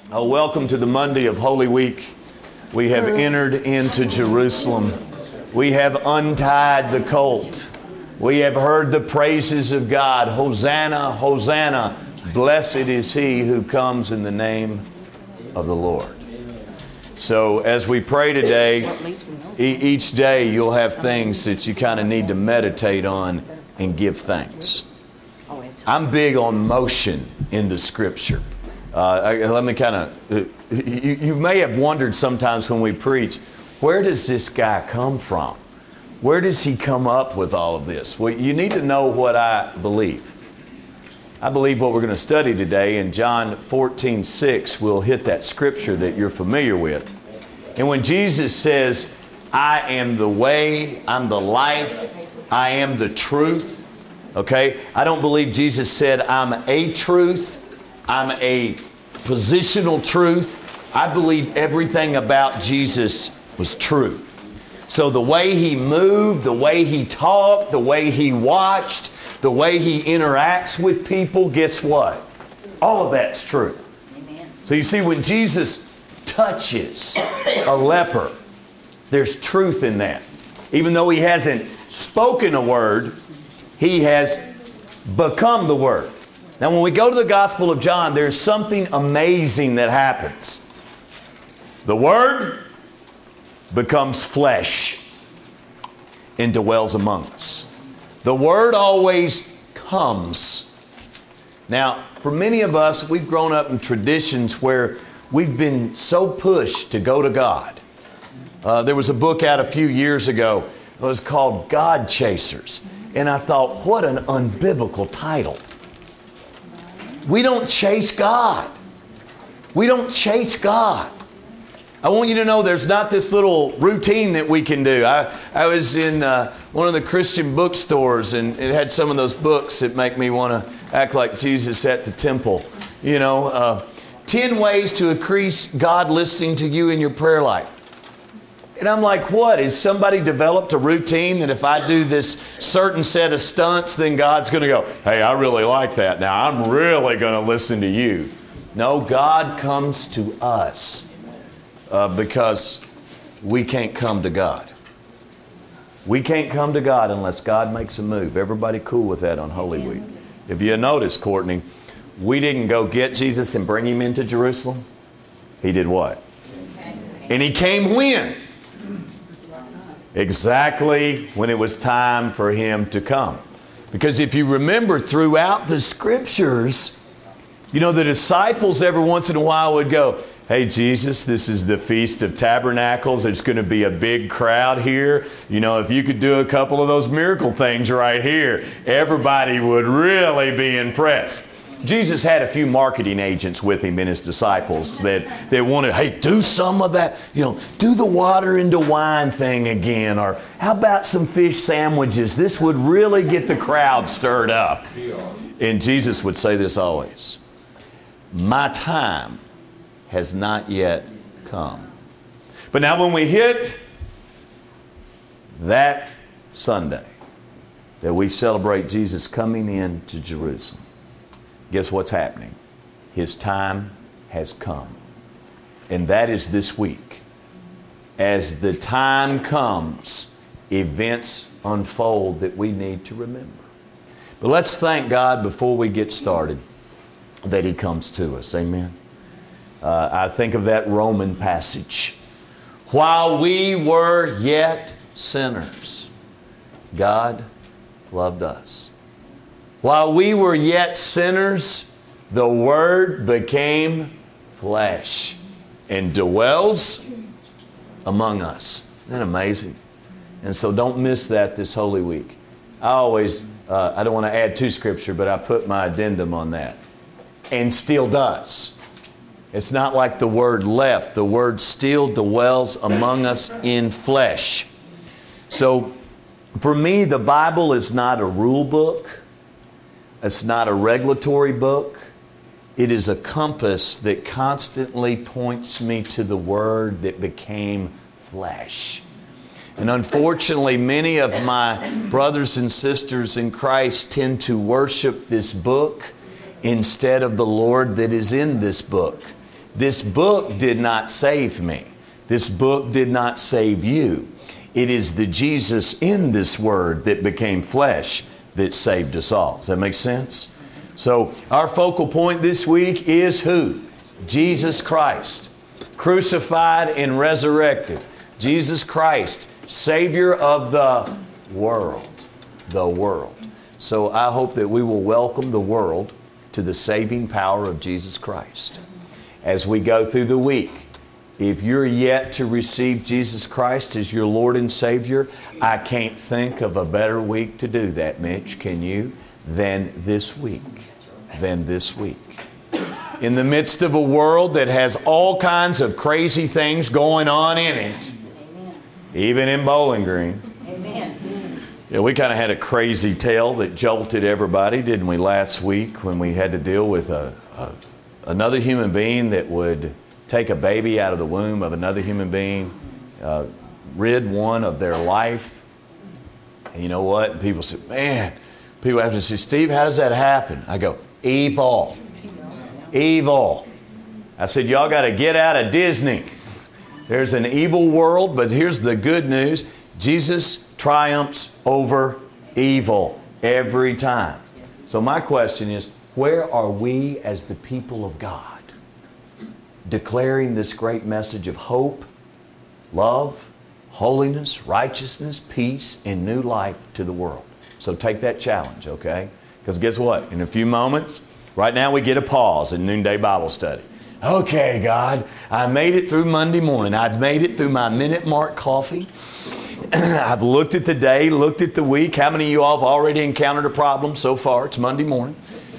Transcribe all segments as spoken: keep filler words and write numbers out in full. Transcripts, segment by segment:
Oh, welcome to the Monday of Holy Week. We have entered into Jerusalem. We have untied the colt. We have heard the praises of God. Hosanna, Hosanna. Blessed is he who comes in the name of the Lord. So as we pray today, e- each day you'll have things that you kind of need to meditate on and give thanks. I'm big on motion in the Scripture. Uh, I, let me kind of, uh, you, you may have wondered sometimes when we preach, where does this guy come from? Where does he come up with all of this? Well, you need to know what I believe. I believe what we're going to study today in John fourteen six will hit that scripture that you're familiar with. And when Jesus says, I am the way, I'm the life, I am the truth, okay? I don't believe Jesus said, I'm a truth, I'm a positional truth. I believe everything about Jesus was true. So the way he moved, the way he talked, the way he watched, the way he interacts with people, guess what? All of that's true. Amen. So you see, when Jesus touches a leper, there's truth in that. Even though he hasn't spoken a word, he has become the word. Now, when we go to the Gospel of John, there's something amazing that happens. The Word becomes flesh and dwells among us. The Word always comes. Now, for many of us, we've grown up in traditions where we've been so pushed to go to God. Uh, there was a book out a few years ago. It was called God Chasers. And I thought, what an unbiblical title. We don't chase God. We don't chase God. I want you to know there's not this little routine that we can do. I, I was in uh, one of the Christian bookstores, and it had some of those books that make me want to act like Jesus at the temple. You know, uh, ten ways to increase God listening to you in your prayer life. And I'm like, what? Has somebody developed a routine that if I do this certain set of stunts, then God's going to go, hey, I really like that. Now I'm really going to listen to you. No, God comes to us uh, because we can't come to God. We can't come to God unless God makes a move. Everybody cool with that on Holy Week? If you notice, Courtney, we didn't go get Jesus and bring him into Jerusalem. He did what? And he came when? Exactly when it was time for him to come. Because if you remember throughout the scriptures, you know, the disciples every once in a while would go, hey, Jesus, this is the Feast of Tabernacles. There's going to be a big crowd here. You know, if you could do a couple of those miracle things right here, everybody would really be impressed. Jesus had a few marketing agents with him and his disciples that, that wanted, hey, do some of that, you know, do the water into wine thing again, or how about some fish sandwiches? This would really get the crowd stirred up. And Jesus would say this always, my time has not yet come. But now when we hit that Sunday that we celebrate Jesus coming into Jerusalem, guess what's happening? His time has come. And that is this week. As the time comes, events unfold that we need to remember. But let's thank God before we get started that he comes to us. Amen. Uh, I think of that Roman passage. While we were yet sinners, God loved us. While we were yet sinners, the Word became flesh and dwells among us. Isn't that amazing? And so don't miss that this Holy Week. I always, uh, I don't want to add to Scripture, but I put my addendum on that. And still does. It's not like the Word left. The Word still dwells among us in flesh. So for me, the Bible is not a rule book. It's not a regulatory book. It is a compass that constantly points me to the Word that became flesh. And unfortunately, many of my brothers and sisters in Christ tend to worship this book instead of the Lord that is in this book. This book did not save me. This book did not save you. It is the Jesus in this Word that became flesh that saved us all. Does that make sense? So our focal point this week is who? Jesus Christ, crucified and resurrected. Jesus Christ, Savior of the world. The world. So I hope that we will welcome the world to the saving power of Jesus Christ. As we go through the week, if you're yet to receive Jesus Christ as your Lord and Savior, I can't think of a better week to do that, Mitch, can you, than this week. Than this week. In the midst of a world that has all kinds of crazy things going on in it, Amen. Even in Bowling Green. Amen. Yeah, we kind of had a crazy tale that jolted everybody, didn't we, last week when we had to deal with a, a another human being that would take a baby out of the womb of another human being, uh, rid one of their life. And you know what? And people say, man, people have to say, Steve, how does that happen? I go, evil. Evil. I said, y'all got to get out of Disney. There's an evil world, but here's the good news. Jesus triumphs over evil every time. So my question is, where are we as the people of God declaring this great message of hope, love, holiness, righteousness, peace, and new life to the world? So take that challenge, okay? Because guess what? In a few moments, right now we get a pause in Noonday Bible Study. Okay, God, I made it through Monday morning. I've made it through my Minute Mark coffee. I've looked at the day, looked at the week. How many of you all have already encountered a problem so far? It's Monday morning.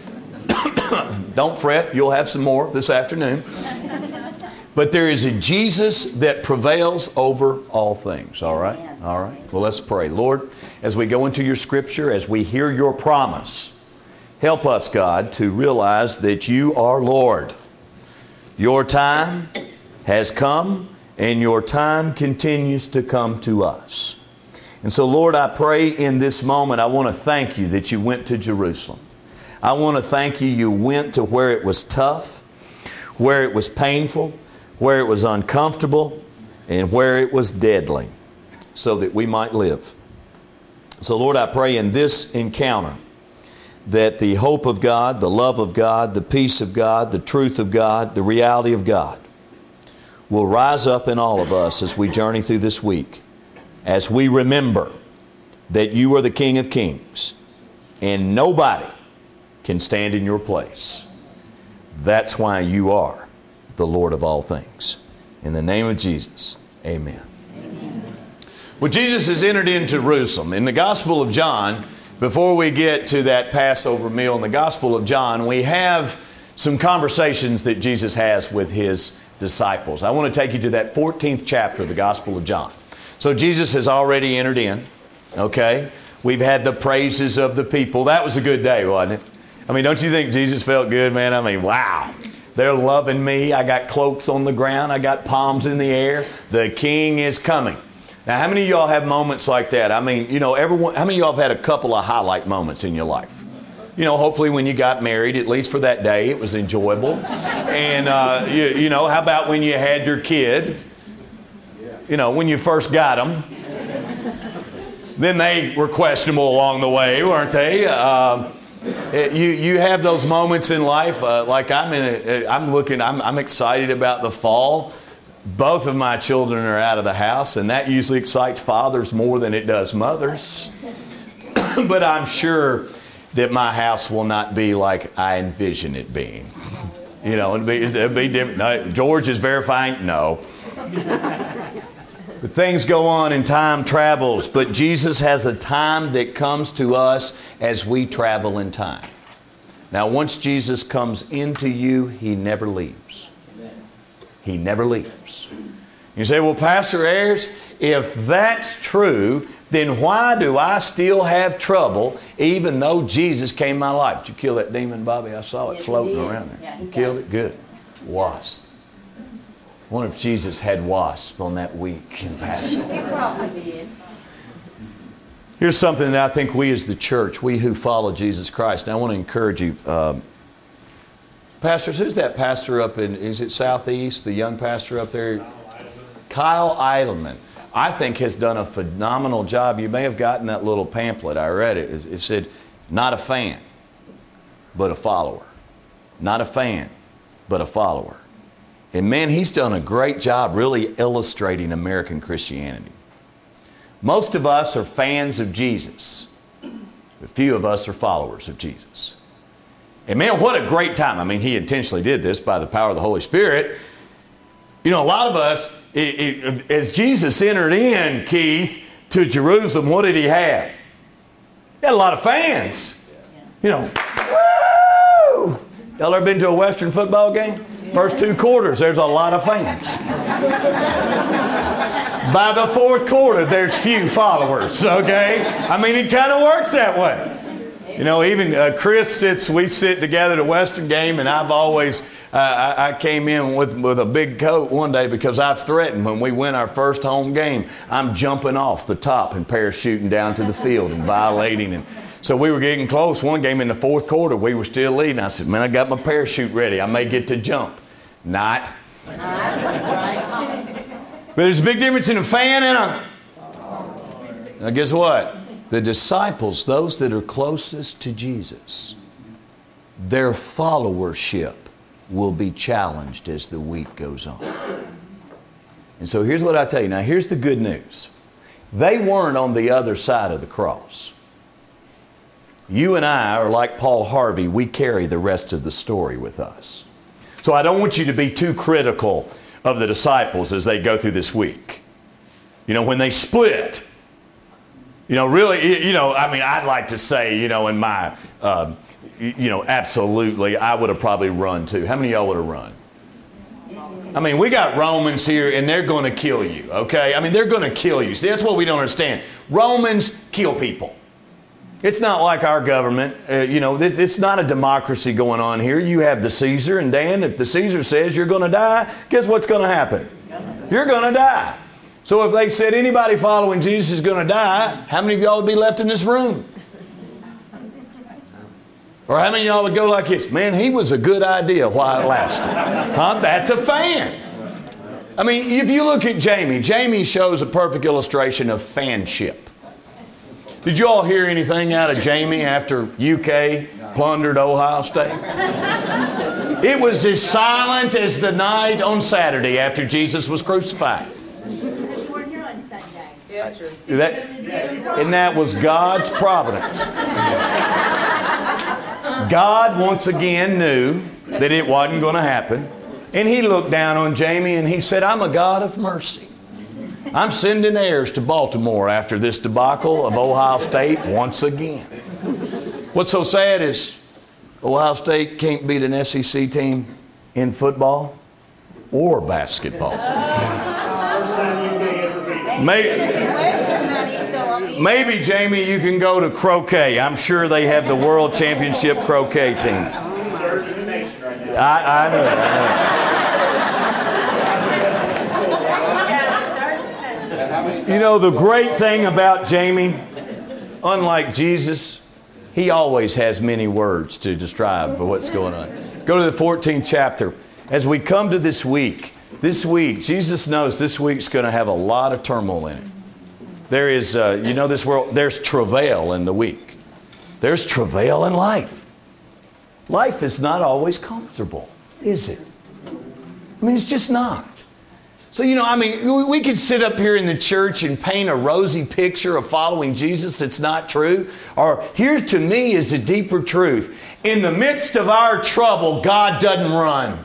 Don't fret, you'll have some more this afternoon. But there is a Jesus that prevails over all things, all right? All right. Well, let's pray. Lord, as we go into your scripture, as we hear your promise, help us, God, to realize that you are Lord. Your time has come, and your time continues to come to us. And so, Lord, I pray in this moment, I want to thank you that you went to Jerusalem. I want to thank you you went to where it was tough, where it was painful, where it was uncomfortable, and where it was deadly, so that we might live. So, Lord, I pray in this encounter that the hope of God, the love of God, the peace of God, the truth of God, the reality of God will rise up in all of us as we journey through this week, as we remember that you are the King of Kings and nobody can stand in your place. That's why you are the Lord of all things. In the name of Jesus, amen. Amen. Well, Jesus has entered into Jerusalem. In the Gospel of John, before we get to that Passover meal in the Gospel of John, we have some conversations that Jesus has with his disciples. I want to take you to that fourteenth chapter of the Gospel of John. So Jesus has already entered in, okay? We've had the praises of the people. That was a good day, wasn't it? I mean, don't you think Jesus felt good, man? I mean, wow. They're loving me. I got cloaks on the ground. I got palms in the air. The King is coming. Now, how many of y'all have moments like that? I mean, you know, everyone, how many of y'all have had a couple of highlight moments in your life? You know, hopefully when you got married, at least for that day, it was enjoyable. And, uh, you, you know, how about when you had your kid? You know, when you first got them. Then they were questionable along the way, weren't they? Uh, you you have those moments in life, uh, like I'm in. A, I'm looking. I'm I'm excited about the fall. Both of my children are out of the house, and that usually excites fathers more than it does mothers. But I'm sure that my house will not be like I envision it being. You know, it'll be, it'll be different. No, George is verifying. No. But things go on and time travels. But Jesus has a time that comes to us as we travel in time. Now, once Jesus comes into you, he never leaves. He never leaves. You say, well, Pastor Ayers, if that's true, then why do I still have trouble even though Jesus came in my life? Did you kill that demon, Bobby? I saw it yes, floating around there. Yeah, you killed it? Good. Wasp. I wonder if Jesus had wasps on that week in Passover. He probably did. Here's something that I think we as the church, we who follow Jesus Christ, and I want to encourage you. Um, Pastors, who's that pastor up in, is it Southeast, the young pastor up there? Kyle Idleman. I think has done a phenomenal job. You may have gotten that little pamphlet. I read it. It said, not a fan, but a follower. Not a fan, but a follower. And man, he's done a great job really illustrating American Christianity. Most of us are fans of Jesus. A few of us are followers of Jesus. And man, what a great time. I mean, he intentionally did this by the power of the Holy Spirit. You know, a lot of us, it, it, as Jesus entered in, Keith, to Jerusalem, what did he have? He had a lot of fans. You know, woo! Y'all ever been to a Western football game? First two quarters, there's a lot of fans. By the fourth quarter, there's few followers, okay? I mean, it kind of works that way. You know, even uh, Chris sits, we sit together at a Western game, and I've always, uh, I, I came in with, with a big coat one day because I threatened when we win our first home game, I'm jumping off the top and parachuting down to the field and violating. And so we were getting close. One game in the fourth quarter, we were still leading. I said, man, I got my parachute ready. I may get to jump. Not. But there's a big difference in a fan and a... Now guess what? The disciples, those that are closest to Jesus, their followership will be challenged as the week goes on. And so here's what I tell you. Now here's the good news. They weren't on the other side of the cross. You and I are like Paul Harvey. We carry the rest of the story with us. So I don't want you to be too critical of the disciples as they go through this week. You know, when they split... You know, really, you know, I mean, I'd like to say, you know, in my, uh, you know, absolutely, I would have probably run too. How many of y'all would have run? I mean, we got Romans here, and they're going to kill you, okay? I mean, they're going to kill you. See, that's what we don't understand. Romans kill people. It's not like our government. Uh, you know, it's not a democracy going on here. You have the Caesar, and Dan, if the Caesar says you're going to die, guess what's going to happen? You're going to die. So if they said anybody following Jesus is going to die, how many of y'all would be left in this room? Or how many of y'all would go like this? Man, he was a good idea while it lasted. Huh? That's a fan. I mean, if you look at Jamie, Jamie shows a perfect illustration of fanship. Did you all hear anything out of Jamie after U K plundered Ohio State? It was as silent as the night on Saturday after Jesus was crucified. That, and that was God's providence. God once again knew that it wasn't going to happen. And he looked down on Jamie and he said, I'm a God of mercy. I'm sending heirs to Baltimore after this debacle of Ohio State once again. What's so sad is Ohio State can't beat an S E C team in football or basketball. Maybe, maybe, Jamie, you can go to croquet. I'm sure they have the world championship croquet team. I, I know. I know. You know, the great thing about Jamie, unlike Jesus, he always has many words to describe for what's going on. Go to the fourteenth chapter. As we come to this week, This week, Jesus knows this week's going to have a lot of turmoil in it. There is, uh, you know, this world, there's travail in the week. There's travail in life. Life is not always comfortable, is it? I mean, it's just not. So, you know, I mean, we could sit up here in the church and paint a rosy picture of following Jesus that's not true. Or here to me is the deeper truth. In the midst of our trouble, God doesn't run.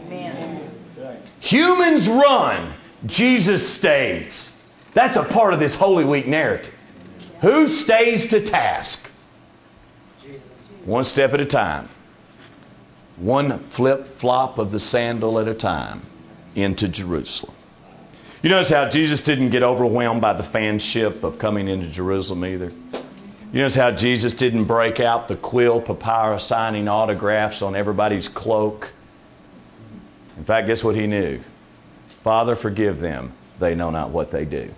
Humans run, Jesus stays. That's a part of this Holy Week narrative. Who stays to task? One step at a time. One flip-flop of the sandal at a time into Jerusalem. You notice how Jesus didn't get overwhelmed by the fanship of coming into Jerusalem either. You notice how Jesus didn't break out the quill papyrus signing autographs on everybody's cloak. In fact, guess what he knew? Father, forgive them. They know not what they do.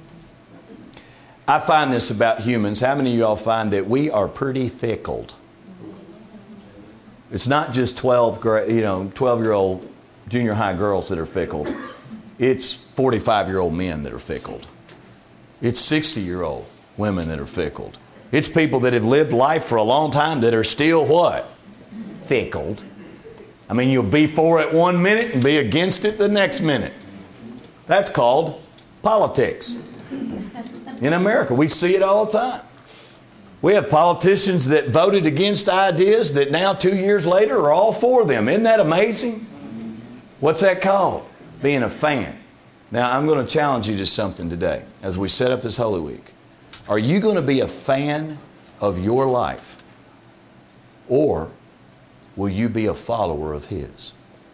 I find this about humans. How many of y'all find that we are pretty fickle? It's not just twelve, you know, twelve-year-old junior high girls that are fickle. It's forty-five-year-old men that are fickle. It's sixty-year-old women that are fickle. It's people that have lived life for a long time that are still what? Fickle. I mean, you'll be for it one minute and be against it the next minute. That's called politics. In America, we see it all the time. We have politicians that voted against ideas that now, two years later, are all for them. Isn't that amazing? What's that called? Being a fan. Now, I'm going to challenge you to something today as we set up this Holy Week. Are you going to be a fan of your life? Or will you be a follower of His?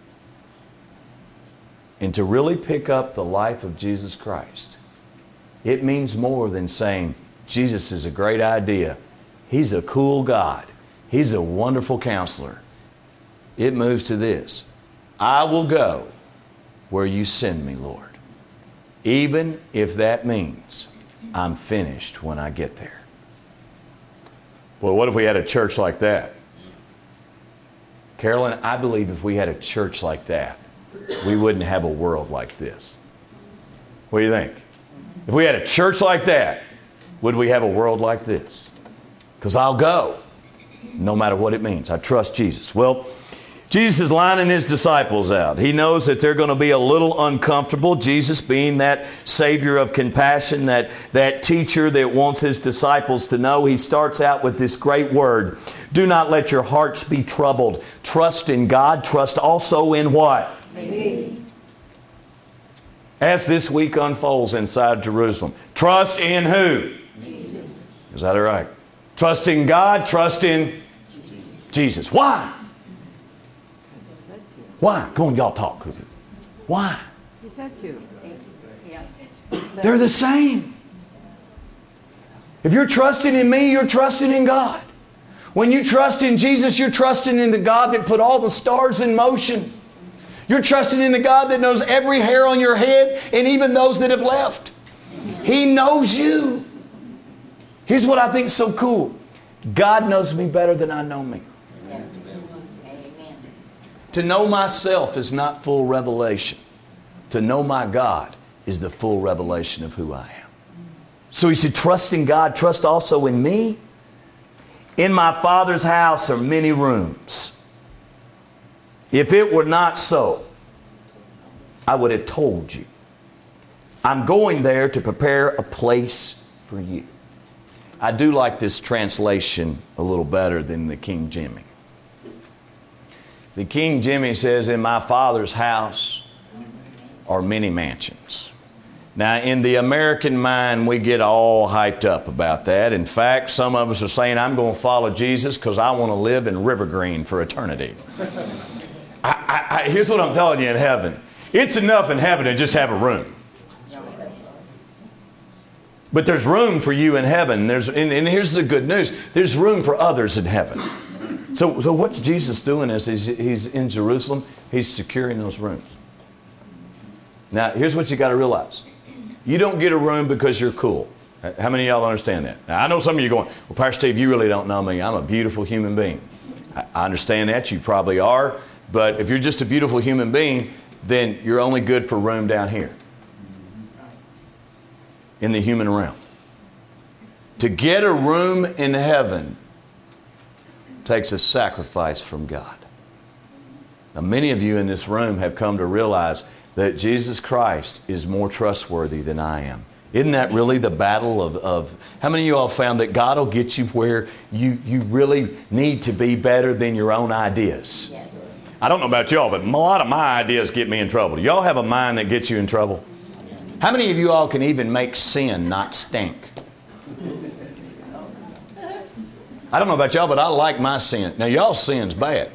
And to really pick up the life of Jesus Christ, it means more than saying, Jesus is a great idea. He's a cool God. He's a wonderful counselor. It moves to this. I will go where you send me, Lord. Even if that means I'm finished when I get there. Well, what if we had a church like that? Carolyn, I believe if we had a church like that, we wouldn't have a world like this. What do you think? If we had a church like that, would we have a world like this? Because I'll go, no matter what it means. I trust Jesus. Well, Jesus is lining His disciples out. He knows that they're going to be a little uncomfortable. Jesus, being that Savior of compassion, that, that teacher that wants His disciples to know, He starts out with this great word. Do not let your hearts be troubled. Trust in God. Trust also in what? Me. As this week unfolds inside Jerusalem, trust in who? Jesus. Is that all right? Trust in God, trust in Jesus. Jesus. Why? Why? Go on, y'all talk. Why? He said to. They're the same. If you're trusting in me, you're trusting in God. When you trust in Jesus, you're trusting in the God that put all the stars in motion. You're trusting in the God that knows every hair on your head and even those that have left. He knows you. Here's what I think is so cool. God knows me better than I know me. Yes. Amen. To know myself is not full revelation. To know my God is the full revelation of who I am. So He said, trust in God, trust also in me. In my Father's house are many rooms. If it were not so, I would have told you. I'm going there to prepare a place for you. I do like this translation a little better than the King Jimmy. The King Jimmy says, in my Father's house are many mansions. Now, in the American mind, we get all hyped up about that. In fact, some of us are saying, I'm going to follow Jesus because I want to live in River Green for eternity. I, I, I, here's what I'm telling you in heaven. It's enough in heaven to just have a room. But there's room for you in heaven. There's, and, and here's the good news. There's room for others in heaven. So, so what's Jesus doing as he's, he's in Jerusalem? He's securing those rooms. Now, here's what you got to realize. You don't get a room because you're cool. How many of y'all understand that? Now, I know some of you are going, well, Pastor Steve, you really don't know me. I'm a beautiful human being. I, I understand that. You probably are. But if you're just a beautiful human being, then you're only good for room down here in the human realm. To get a room in heaven takes a sacrifice from God. Now, many of you in this room have come to realize that Jesus Christ is more trustworthy than I am. Isn't that really the battle of, of how many of you all found that God will get you where you, you really need to be better than your own ideas? Yes. I don't know about y'all, but a lot of my ideas get me in trouble. Do y'all have a mind that gets you in trouble? How many of you all can even make sin not stink? I don't know about y'all, but I like my sin. Now, y'all's sin's bad.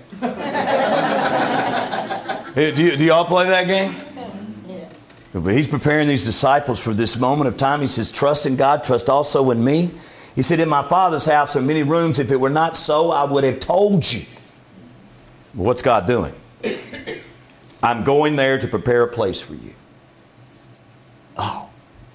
do, you, do y'all play that game? But He's preparing these disciples for this moment of time. He says, trust in God, trust also in me. He said, in my Father's house are many rooms. If it were not so, I would have told you. What's God doing? I'm going there to prepare a place for you. Oh.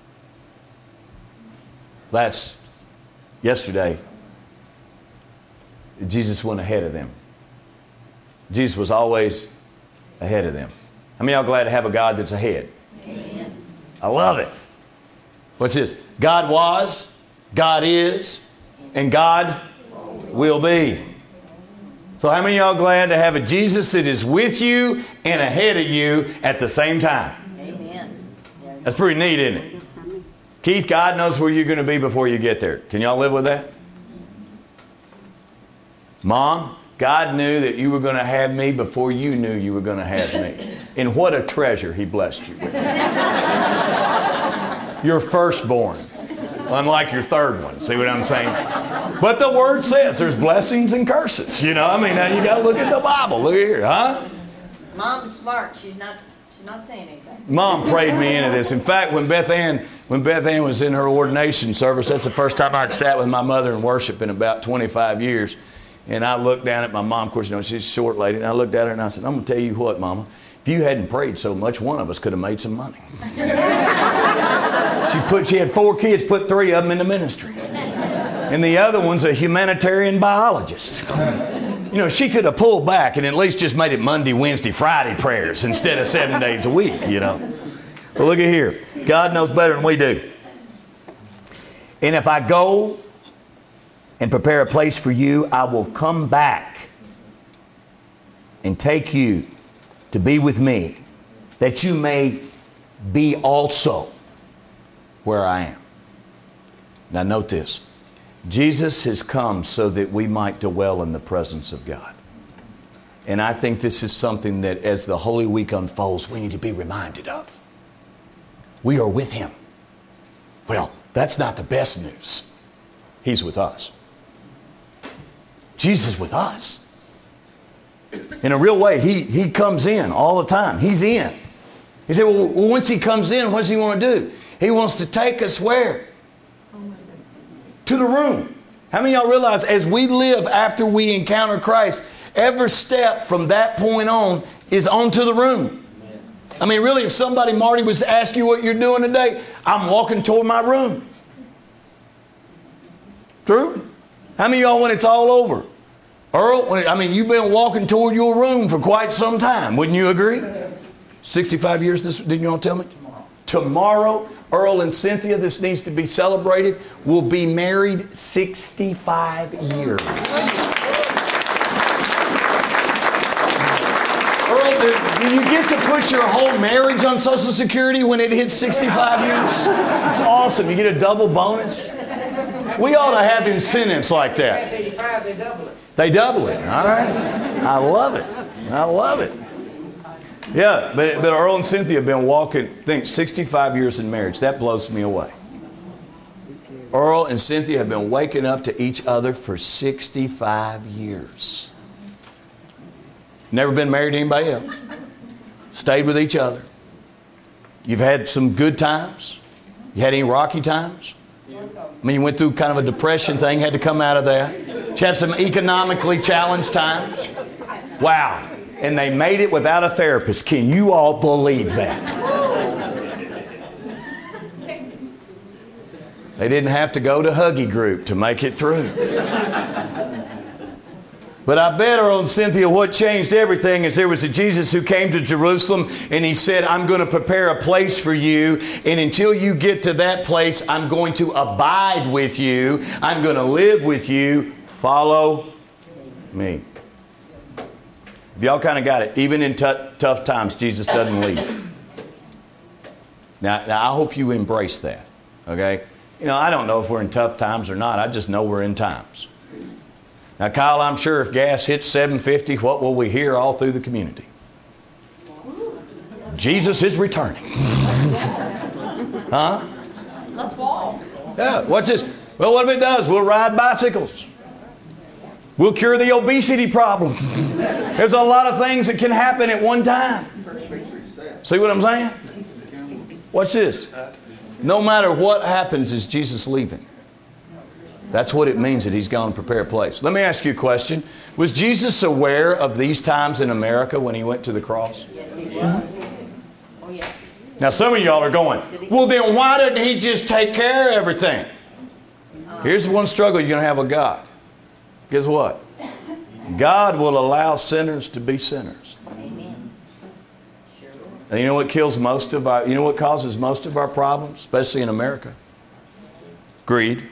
That's yesterday. Jesus went ahead of them. Jesus was always ahead of them. How many of y'all glad to have a God that's ahead? Amen. I love it. What's this? God was, God is, and God will be. So how many of y'all glad to have a Jesus that is with you and ahead of you at the same time? Amen. That's pretty neat, isn't it? Keith, God knows where you're going to be before you get there. Can y'all live with that? Mom, God knew that you were going to have me before you knew you were going to have me. And what a treasure He blessed you with. Your firstborn. Unlike your third one. See what I'm saying? But the Word says there's blessings and curses. You know, I mean, now you got to look at the Bible. Look here, huh? Mom's smart. She's not she's not saying anything. Mom prayed me into this. In fact, when Beth Ann, when Beth Ann was in her ordination service, that's the first time I'd sat with my mother in worship in about twenty-five years. And I looked down at my mom. Of course, you know, she's a short lady. And I looked at her and I said, I'm going to tell you what, Mama. If you hadn't prayed so much, one of us could have made some money. She put, she had four kids, put three of them in the ministry. And the other one's a humanitarian biologist. You know, she could have pulled back and at least just made it Monday, Wednesday, Friday prayers instead of seven days a week, you know. But look at here. God knows better than we do. And if I go and prepare a place for you, I will come back and take you to be with me, that you may be also where I am. Now note this. Jesus has come so that we might dwell in the presence of God. And I think this is something that as the Holy Week unfolds, we need to be reminded of. We are with Him. Well, that's not the best news. He's with us. Jesus is with us. In a real way, he, he comes in all the time. He's in. You say, well, once He comes in, what does He want to do? He wants to take us where? To the room. How many of y'all realize as we live after we encounter Christ, every step from that point on is onto the room? I mean, really, if somebody, Marty, was to ask you what you're doing today, I'm walking toward my room. True? How many of y'all when it's all over? Earl, when it, I mean, you've been walking toward your room for quite some time. Wouldn't you agree? sixty-five years, this, didn't you all tell me? Tomorrow. Tomorrow, Earl and Cynthia, this needs to be celebrated, will be married sixty-five years. Earl, do, do you get to put your whole marriage on Social Security when it hits sixty-five years? It's awesome. You get a double bonus. We ought to have incentives like that. They double it. They double it. All right. I love it. I love it. Yeah, but, but Earl and Cynthia have been walking, I think, sixty-five years in marriage. That blows me away. Earl and Cynthia have been waking up to each other for sixty-five years. Never been married to anybody else. Stayed with each other. You've had some good times. You had any rocky times? I mean, you went through kind of a depression thing, had to come out of that. You had some economically challenged times. Wow. And they made it without a therapist. Can you all believe that? They didn't have to go to Huggy Group to make it through. But I bet, Earl and Cynthia, what changed everything is there was a Jesus who came to Jerusalem and He said, I'm going to prepare a place for you. And until you get to that place, I'm going to abide with you. I'm going to live with you. Follow me. If y'all kind of got it, even in t- tough times, Jesus doesn't leave. Now, now, I hope you embrace that. Okay? You know, I don't know if we're in tough times or not. I just know we're in times. Now, Kyle, I'm sure if gas hits seven fifty, what will we hear all through the community? Jesus is returning. Huh? Let's walk. Yeah. What's this? Well, what if it does? We'll ride bicycles. We'll cure the obesity problem. There's a lot of things that can happen at one time. See what I'm saying? Watch this. No matter what happens, is Jesus leaving? That's what it means that He's gone to prepare a place. Let me ask you a question. Was Jesus aware of these times in America when He went to the cross? Yes, He was. Oh, yes. Now, some of y'all are going, well, then why didn't He just take care of everything? Here's one struggle you're going to have with God. Guess what? God will allow sinners to be sinners. Amen. Sure will. And you know what kills most of our, you know what causes most of our problems, especially in America? Greed.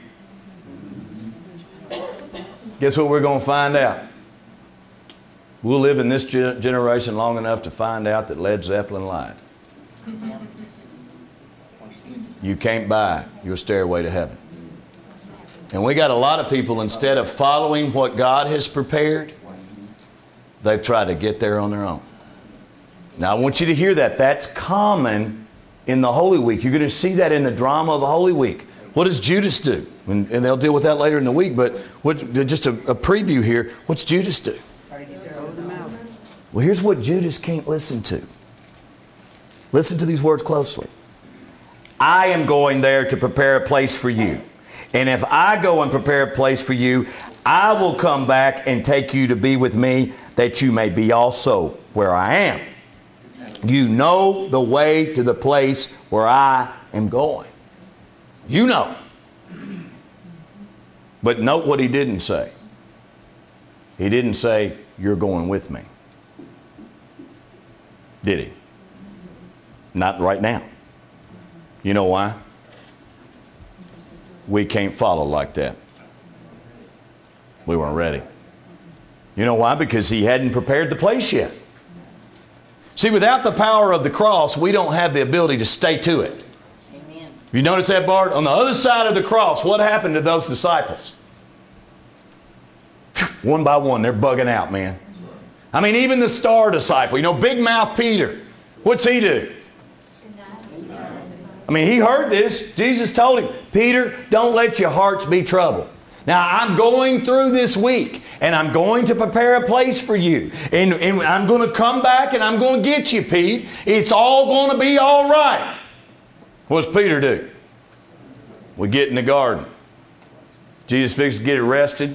Guess what we're going to find out? We'll live in this ge- generation long enough to find out that Led Zeppelin lied. You can't buy your stairway to heaven. And we got a lot of people, instead of following what God has prepared, they've tried to get there on their own. Now, I want you to hear that. That's common in the Holy Week. You're going to see that in the drama of the Holy Week. What does Judas do? And, and they'll deal with that later in the week, but what, just a, a preview here. What's Judas do? Well, here's what Judas can't listen to. Listen to these words closely. I am going there to prepare a place for you. And if I go and prepare a place for you, I will come back and take you to be with me, that you may be also where I am. You know the way to the place where I am going. You know. But note what he didn't say. He didn't say, you're going with me. Did he? Not right now. You know why? We can't follow like that. We weren't ready. You know why? Because he hadn't prepared the place yet. See, without the power of the cross, we don't have the ability to stay to it. Amen. You notice that, Bart? On the other side of the cross, what happened to those disciples? One by one, they're bugging out, man. I mean, even the star disciple, you know, big mouth Peter, what's he do? I mean, he heard this. Jesus told him, Peter, don't let your hearts be troubled. Now, I'm going through this week, and I'm going to prepare a place for you. And, and I'm going to come back, and I'm going to get you, Pete. It's all going to be all right. What does Peter do? We get in the garden. Jesus fixes to get arrested.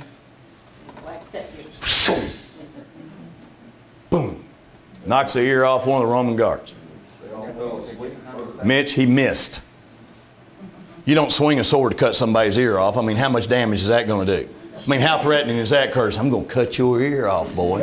Boom. Knocks the ear off one of the Roman guards. Mitch, he missed. You don't swing a sword to cut somebody's ear off. I mean, how much damage is that going to do? I mean, how threatening is that, Curtis? I'm going to cut your ear off, boy.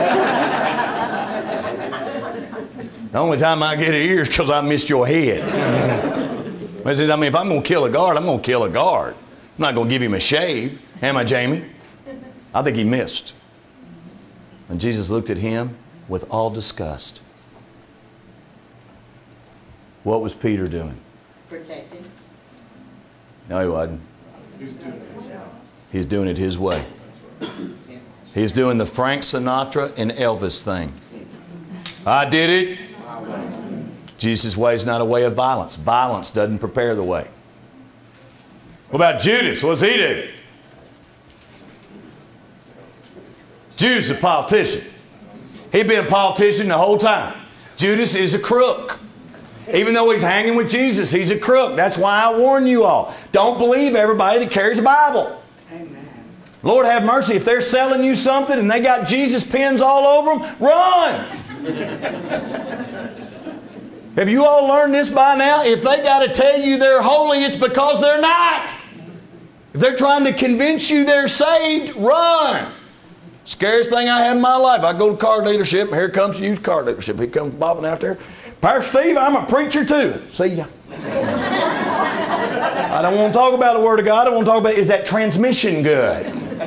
The only time I get an ear is because I missed your head. I mean, if I'm going to kill a guard, I'm going to kill a guard. I'm not going to give him a shave. Am I, Jamie? I think he missed. And Jesus looked at him with all disgust. What was Peter doing? Protected. No, he wasn't. He's doing it his way. He's doing the Frank Sinatra and Elvis thing. I did it. Jesus' way is not a way of violence. Violence doesn't prepare the way. What about Judas? What does he do? Judas is a politician. He'd been a politician the whole time. Judas is a crook. Even though he's hanging with Jesus, he's a crook. That's why I warn you all. Don't believe everybody that carries a Bible. Amen. Lord have mercy. If they're selling you something and they got Jesus pins all over them, run. Have you all learned this by now? If they got to tell you they're holy, it's because they're not. If they're trying to convince you they're saved, run. Scariest thing I had in my life. I go to car dealership. Here comes a used car dealership. He comes bobbing out there. Pastor Steve, I'm a preacher too. See ya. I don't want to talk about the Word of God. I want to talk about, is that transmission good? In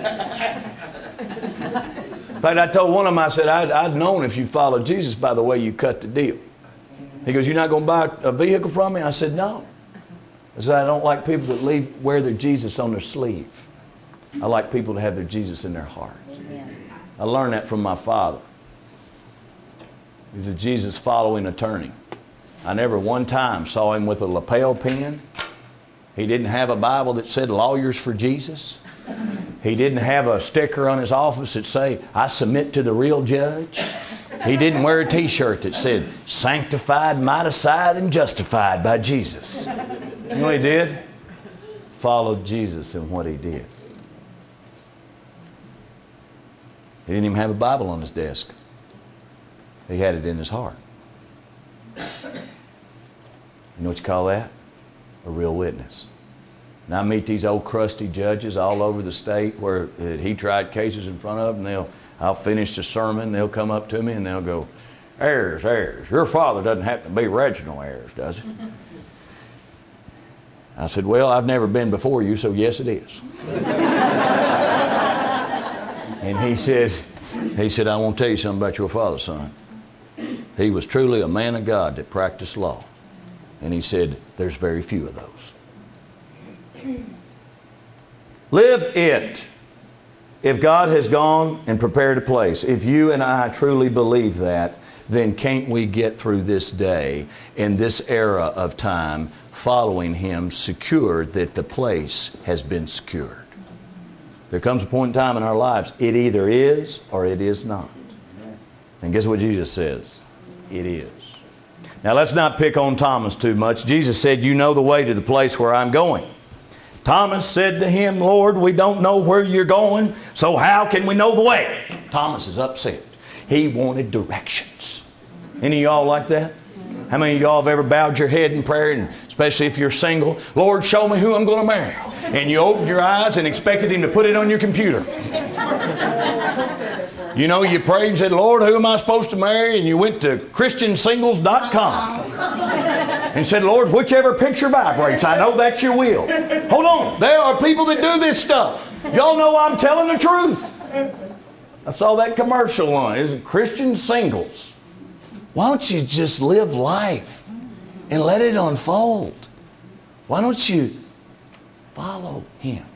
fact, I told one of them, I said, I'd, I'd known if you followed Jesus by the way you cut the deal. He goes, you're not going to buy a vehicle from me? I said, no. I said, I don't like people that leave, wear their Jesus on their sleeve. I like people to have their Jesus in their heart. Amen. I learned that from my father. He's a Jesus following attorney. I never one time saw him with a lapel pin. He didn't have a Bible that said Lawyers for Jesus. He didn't have a sticker on his office that say, I submit to the real judge. He didn't wear a t-shirt that said, sanctified, mightified, and justified by Jesus. You know what he did? Followed Jesus in what he did. He didn't even have a Bible on his desk. He had it in his heart. You know what you call that? A real witness. And I meet these old crusty judges all over the state where uh, he tried cases in front of, and they'll, I'll finish the sermon, they'll come up to me and they'll go, Ayers, Ayers, your father doesn't happen to be Reginald Ayers, does he? I said, well, I've never been before you, so yes it is. And he says, he said, I want to tell you something about your father, son. He was truly a man of God that practiced law. And he said, there's very few of those. Live it. If God has gone and prepared a place, if you and I truly believe that, then can't we get through this day in this era of time following Him, secured that the place has been secured? There comes a point in time in our lives, it either is or it is not. And guess what Jesus says? It is. Now let's not pick on Thomas too much. Jesus said, you know the way to the place where I'm going. Thomas said to Him, Lord, we don't know where you're going, so how can we know the way? Thomas is upset. He wanted directions. Any of y'all like that? How many of y'all have ever bowed your head in prayer, and especially if you're single, Lord, show me who I'm going to marry. And you opened your eyes and expected Him to put it on your computer. You know, you prayed and said, Lord, who am I supposed to marry? And you went to Christian Singles dot com and said, Lord, whichever picture vibrates, I know that's your will. Hold on. There are people that do this stuff. Y'all know I'm telling the truth. I saw that commercial on it. It's Christian Singles. Why don't you just live life and let it unfold? Why don't you follow Him?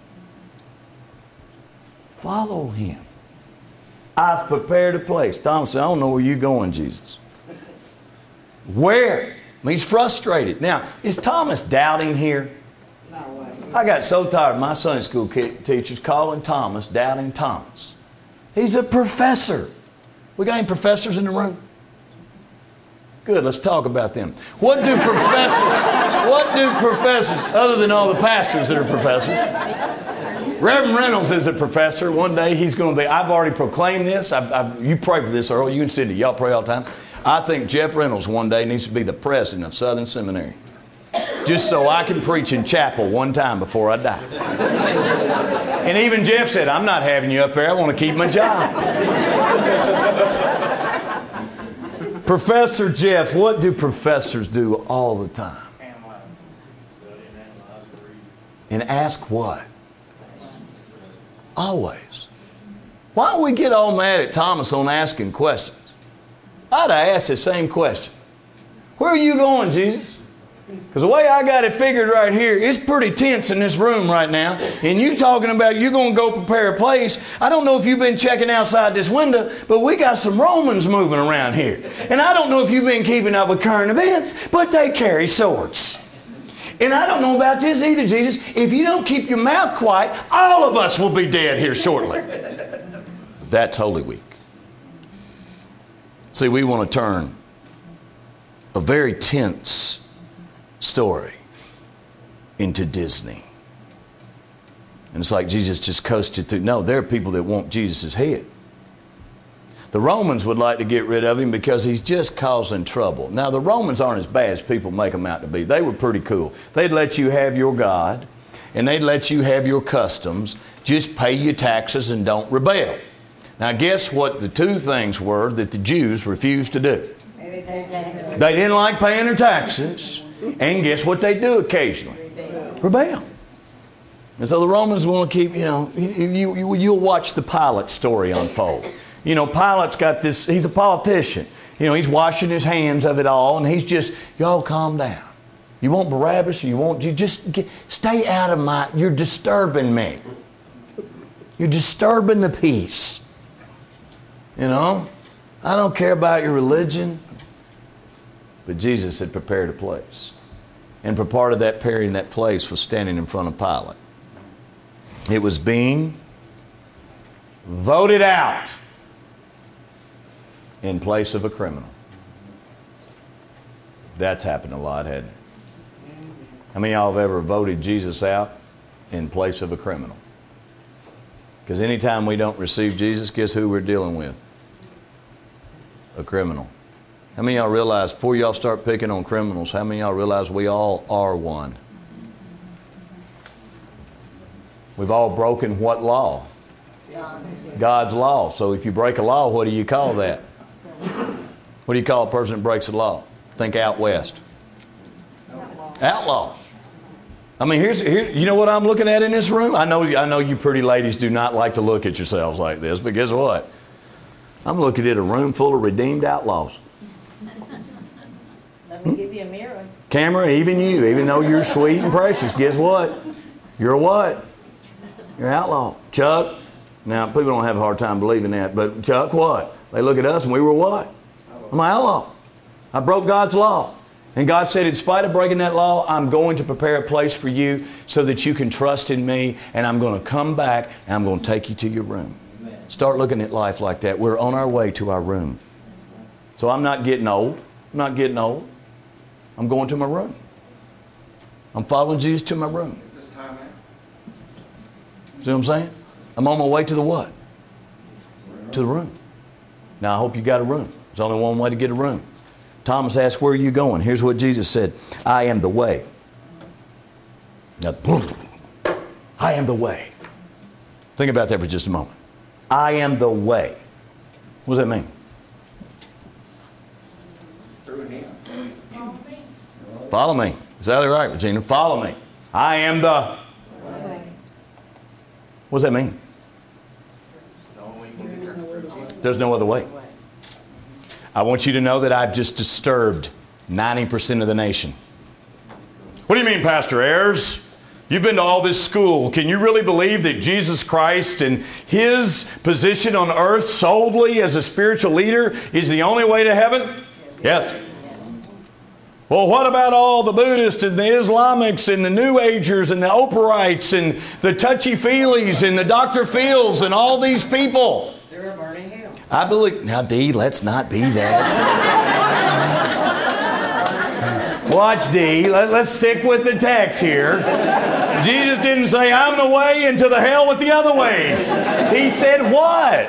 Follow Him. I've prepared a place. Thomas said, I don't know where you're going, Jesus. Where? I mean, he's frustrated. Now, is Thomas doubting here? I got so tired of my Sunday school teachers calling Thomas Doubting Thomas. He's a professor. We got any professors in the room? Good, let's talk about them. What do professors, what do professors, other than all the pastors that are professors? Reverend Reynolds is a professor. One day he's going to be, I've already proclaimed this. I've, I've, you pray for this, Earl. You and Cindy, y'all pray all the time. I think Jeff Reynolds one day needs to be the president of Southern Seminary. Just so I can preach in chapel one time before I die. And even Jeff said, I'm not having you up there. I want to keep my job. Professor Jeff, what do professors do all the time? And ask what? Always. Why don't we get all mad at Thomas on asking questions? I'd have asked the same question. Where are you going, Jesus? Because the way I got it figured right here, it's pretty tense in this room right now. And you talking about you're going to go prepare a place. I don't know if you've been checking outside this window, but we got some Romans moving around here. And I don't know if you've been keeping up with current events, but they carry swords. And I don't know about this either, Jesus. If you don't keep your mouth quiet, all of us will be dead here shortly. That's Holy Week. See, we want to turn a very tense story into Disney. And it's like Jesus just coasted through. No, there are people that want Jesus' head. The Romans would like to get rid of him because he's just causing trouble. Now, the Romans aren't as bad as people make them out to be. They were pretty cool. They'd let you have your God, and they'd let you have your customs. Just pay your taxes and don't rebel. Now, guess what the two things were that the Jews refused to do? They didn't like paying their taxes. And guess what they do occasionally? Rebel. And so the Romans want to keep, you know, you, you, you'll watch the Pilate story unfold. You know, Pilate's got this, he's a politician. You know, he's washing his hands of it all, and he's just, y'all calm down. You want Barabbas, or you want, you just get, stay out of my, you're disturbing me. You're disturbing the peace. You know, I don't care about your religion. But Jesus had prepared a place. And for part of that preparing that place was standing in front of Pilate. It was being voted out in place of a criminal. That's happened a lot, hasn't it? How many of y'all have ever voted Jesus out in place of a criminal? Because anytime we don't receive Jesus, guess who we're dealing with? A criminal. How many of y'all realize, before y'all start picking on criminals, how many of y'all realize we all are one? We've all broken what law? God's law. So if you break a law, what do you call that? What do you call a person that breaks the law? Think out west. Outlaws. I mean, here's here. You know what I'm looking at in this room? I know, I know you pretty ladies do not like to look at yourselves like this, but guess what? I'm looking at a room full of redeemed outlaws. Let me give you a mirror. Camera, even you, even though you're sweet and precious, guess what? You're what? You're an outlaw. Chuck, now people don't have a hard time believing that, but Chuck, what? They look at us and we were what? I'm an outlaw. I broke God's law. And God said, in spite of breaking that law, I'm going to prepare a place for you so that you can trust in me, and I'm going to come back and I'm going to take you to your room. Amen. Start looking at life like that. We're on our way to our room. So I'm not getting old. I'm not getting old. I'm going to my room. I'm following Jesus to my room. Is this time out? See what I'm saying? I'm on my way to the what? To the room. Now I hope you got a room. There's only one way to get a room. Thomas asked, where are you going? Here's what Jesus said. I am the way. Now, I am the way. Think about that for just a moment. I am the way. What does that mean? Through him. Follow me. Is that right, Regina? Follow me. I am the way. What does that mean? There's no other way. I want you to know that I've just disturbed ninety percent of the nation. What do you mean, Pastor Ayers? You've been to all this school. Can you really believe that Jesus Christ and His position on earth solely as a spiritual leader is the only way to heaven? Yes. Well, what about all the Buddhists and the Islamics and the New Agers and the Oprahrites and the touchy-feelies and the Doctor Phils and all these people? They're a burning hell. I believe... Now, Dee, let's not be that. Watch, Dee. Let, let's stick with the text here. Jesus didn't say, I'm the way into the hell with the other ways. He said what?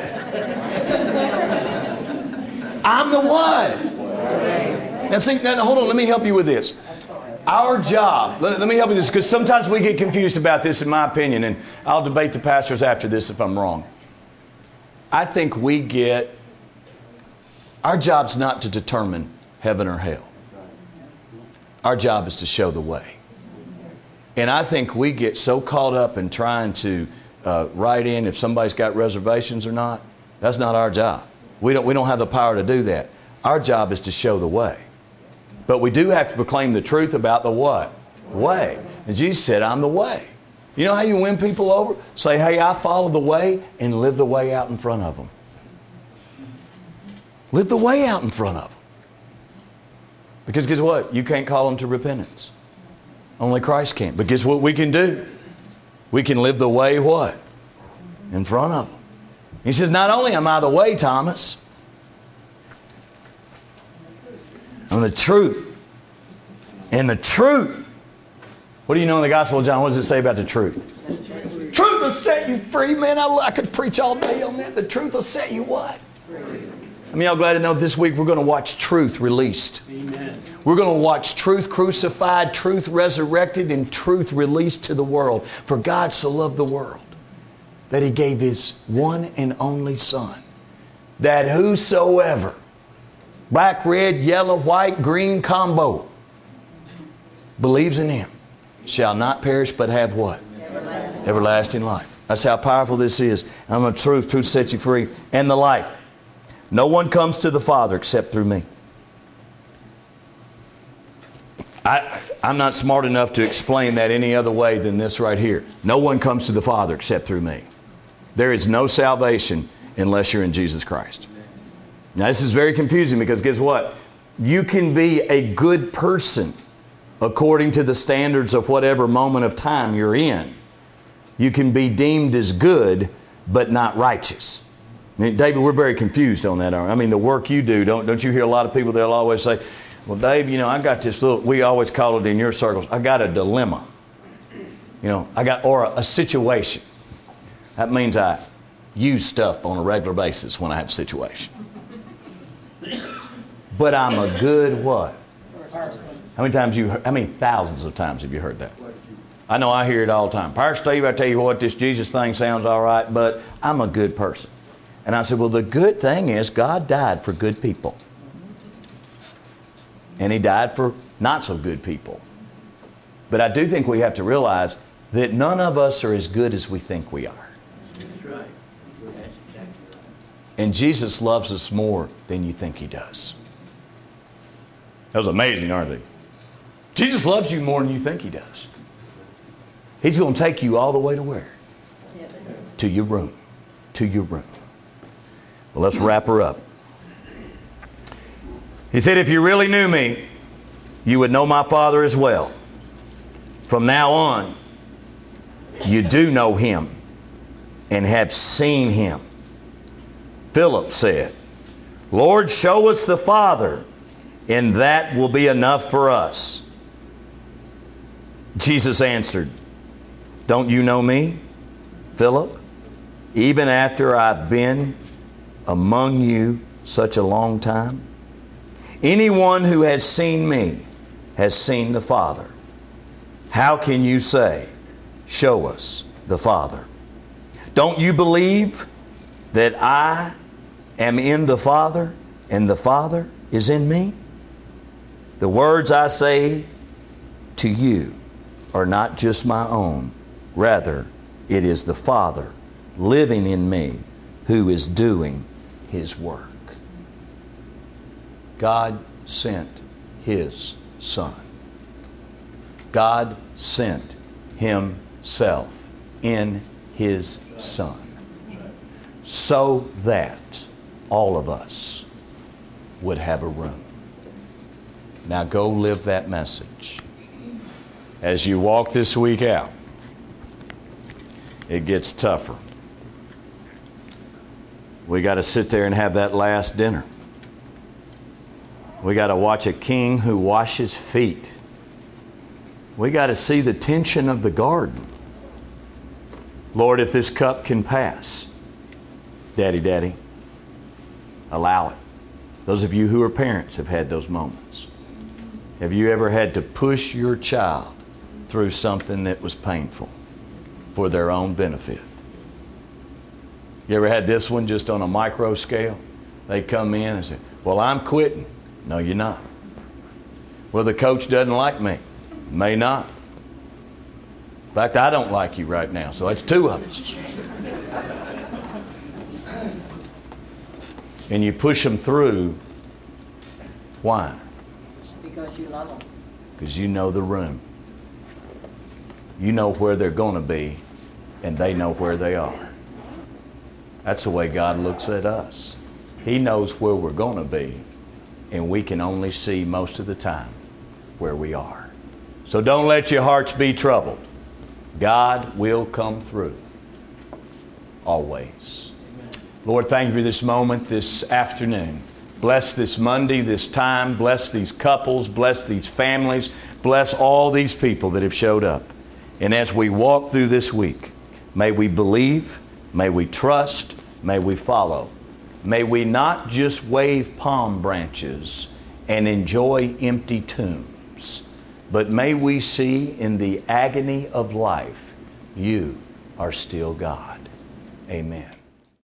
I'm the what? Now, see, now, hold on. Let me help you with this. Our job, let, let me help you with this, because sometimes we get confused about this, in my opinion, and I'll debate the pastors after this if I'm wrong. I think we get, our job's not to determine heaven or hell. Our job is to show the way. And I think we get so caught up in trying to uh, write in if somebody's got reservations or not. That's not our job. We don't, we don't have the power to do that. Our job is to show the way. But we do have to proclaim the truth about the what? Way. And Jesus said, I'm the way. You know how you win people over? Say, hey, I follow the way, and live the way out in front of them. Live the way out in front of them. Because guess what? You can't call them to repentance. Only Christ can. But guess what we can do? We can live the way what? In front of them. He says, not only am I the way, Thomas, I'm the truth. And the truth. What do you know in the Gospel of John? What does it say about the truth? Truth, truth will set you free, man. I, I could preach all day on that. The truth will set you what? Free. I mean, y'all glad to know this week we're going to watch truth released. Amen. We're going to watch truth crucified, truth resurrected, and truth released to the world. For God so loved the world that He gave His one and only Son, that whosoever, black, red, yellow, white, green combo, believes in Him, shall not perish but have what? Everlasting, Everlasting life. That's how powerful this is. I'm the truth. Truth sets you free. And the life. No one comes to the Father except through me. I, I'm not smart enough to explain that any other way than this right here. No one comes to the Father except through me. There is no salvation unless you're in Jesus Christ. Now this is very confusing because guess what? You can be a good person according to the standards of whatever moment of time you're in. You can be deemed as good, but not righteous. I mean, David, we're very confused on that. I mean, the work you do, don't, don't you hear a lot of people, they'll always say, well, Dave, you know, I got this little, we always call it in your circles, I got a dilemma. You know, I got, or a, a situation. That means I use stuff on a regular basis when I have a situation. But I'm a good what? Person. How many times you, how many thousands of times have you heard that? I know I hear it all the time. Pastor Steve, I tell you what, this Jesus thing sounds all right, but I'm a good person. And I said, well, the good thing is God died for good people. And He died for not so good people. But I do think we have to realize that none of us are as good as we think we are. That's right. That's exactly right. And Jesus loves us more than you think He does. That was amazing, aren't they? Jesus loves you more than you think He does. He's going to take you all the way to where? Yeah, but To your room. To your room. Well, let's wrap her up. He said, if you really knew me, you would know my Father as well. From now on, you do know Him and have seen Him. Philip said, Lord, show us the Father, and that will be enough for us. Jesus answered, don't you know me, Philip? Even after I've been among you such a long time? Anyone who has seen me has seen the Father. How can you say, show us the Father? Don't you believe that I am in the Father and the Father is in me? The words I say to you are not just my own. Rather, it is the Father living in me who is doing His work. God sent His Son. God sent Himself in His Son so that all of us would have a room. Now go live that message. As you walk this week out, it gets tougher. We got to sit there and have that last dinner. We got to watch a king who washes feet. We got to see the tension of the garden. Lord, if this cup can pass, Daddy, Daddy, allow it. Those of you who are parents have had those moments. Have you ever had to push your child through something that was painful for their own benefit? You ever had this one just on a micro scale? They come in and say, well, I'm quitting. No, you're not. Well, the coach doesn't like me. May not. In fact, I don't like you right now, so that's two of us. And you push them through. Why? because you love them. Because you know the room. You know where they're going to be, and they know where they are. That's the way God looks at us. He knows where we're going to be, and we can only see most of the time where we are. So don't let your hearts be troubled. God will come through. Always. Amen. Lord, thank you for this moment, this afternoon. Bless this Monday, this time. Bless these couples. Bless these families. Bless all these people that have showed up. And as we walk through this week, may we believe, may we trust, may we follow. May we not just wave palm branches and enjoy empty tombs, but may we see in the agony of life, you are still God. Amen.